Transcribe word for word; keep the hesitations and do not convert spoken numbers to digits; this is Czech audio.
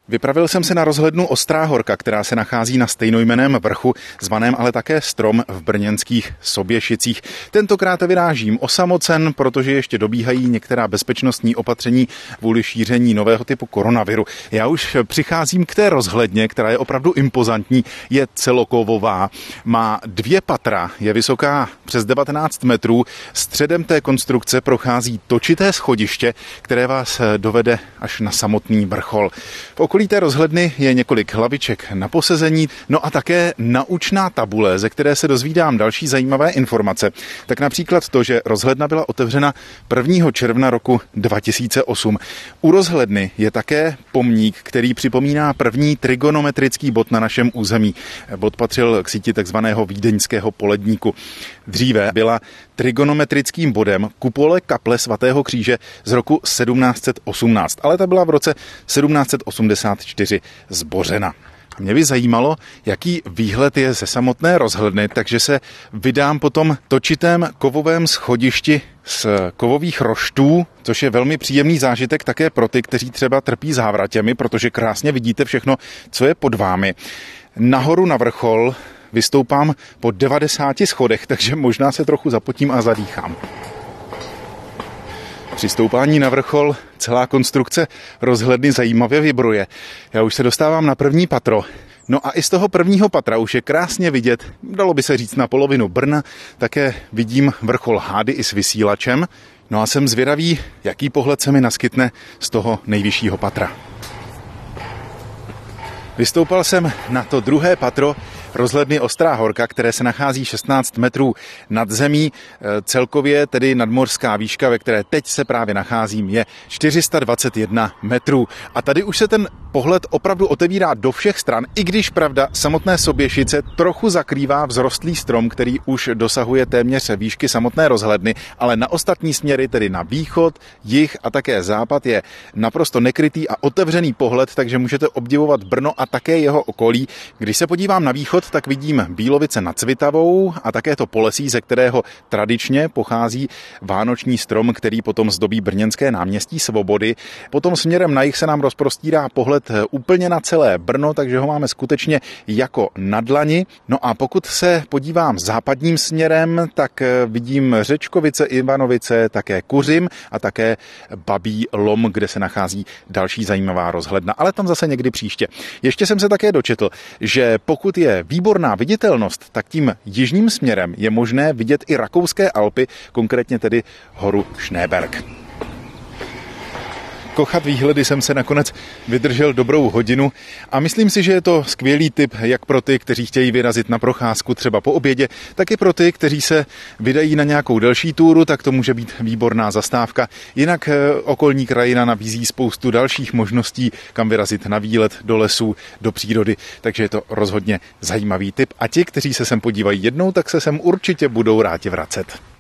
Vypravil jsem se na rozhlednu Ostrá Horka, která se nachází na stejnojmenném vrchu, zvaném ale také Strom v brněnských Soběšicích. Tentokrát vyrážím osamocen, protože ještě dobíhají některá bezpečnostní opatření kvůli šíření nového typu koronaviru. Já už přicházím k té rozhledně, která je opravdu impozantní, je celokovová, má dvě patra, je vysoká přes devatenáct metrů, středem té konstrukce prochází točité schodiště, které vás dovede až na samotný vrchol. V okolí té rozhledny je několik hlaviček na posezení, no a také naučná tabule, ze které se dozvídám další zajímavé informace. Tak například to, že rozhledna byla otevřena prvního června roku dva tisíce osm. U rozhledny je také pomník, který připomíná první trigonometrický bod na našem území. Bod patřil k síti takzvaného vídeňského poledníku. Dříve byla trigonometrickým bodem kupole kaple svatého kříže z roku sedmnáct set osmnáct, ale ta byla v roce sedmnáct set osmdesát čtyři zbořena. Mě by zajímalo, jaký výhled je ze samotné rozhledny, takže se vydám po tom točitém kovovém schodišti z kovových roštů, což je velmi příjemný zážitek také pro ty, kteří třeba trpí závratěmi, protože krásně vidíte všechno, co je pod vámi. Nahoru na vrchol vystoupám po devadesáti schodech, takže možná se trochu zapotím a zadýchám. Při stoupání na vrchol celá konstrukce rozhledny zajímavě vibruje. Já už se dostávám na první patro. No a i z toho prvního patra už je krásně vidět, dalo by se říct na polovinu Brna, také vidím vrchol Hády i s vysílačem. No a jsem zvědavý, jaký pohled se mi naskytne z toho nejvyššího patra. Vystoupal jsem na to druhé patro rozhledny Ostrá Horka, které se nachází šestnáct metrů nad zemí. Celkově tedy nadmořská výška, ve které teď se právě nacházím, je čtyři sta dvacet jedna metrů. A tady už se ten pohled opravdu otevírá do všech stran, i když pravda samotné Soběšice trochu zakrývá vzrostlý strom, který už dosahuje téměř výšky samotné rozhledny, ale na ostatní směry, tedy na východ, jih a také západ, je naprosto nekrytý a otevřený pohled, takže můžete obdivovat Brno a také jeho okolí. Když se podívám na východ, tak vidím Bílovice nad Svitavou a také to Polesí, ze kterého tradičně pochází vánoční strom, který potom zdobí brněnské náměstí Svobody. Potom směrem na jih se nám rozprostírá pohled úplně na celé Brno, takže ho máme skutečně jako na dlani. No a pokud se podívám západním směrem, tak vidím Řečkovice, Ivanovice, také Kuřim a také Babí Lom, kde se nachází další zajímavá rozhledna, ale tam zase někdy příště. Ještě jsem se také dočetl, že pokud je výborná viditelnost, tak tím jižním směrem je možné vidět i rakouské Alpy, konkrétně tedy horu Schneeberg. Kochat výhledy jsem se nakonec vydržel dobrou hodinu a myslím si, že je to skvělý tip jak pro ty, kteří chtějí vyrazit na procházku třeba po obědě, tak i pro ty, kteří se vydají na nějakou delší túru, tak to může být výborná zastávka. Jinak okolní krajina nabízí spoustu dalších možností, kam vyrazit na výlet, do lesů, do přírody, takže je to rozhodně zajímavý tip. A ti, kteří se sem podívají jednou, tak se sem určitě budou rádi vracet.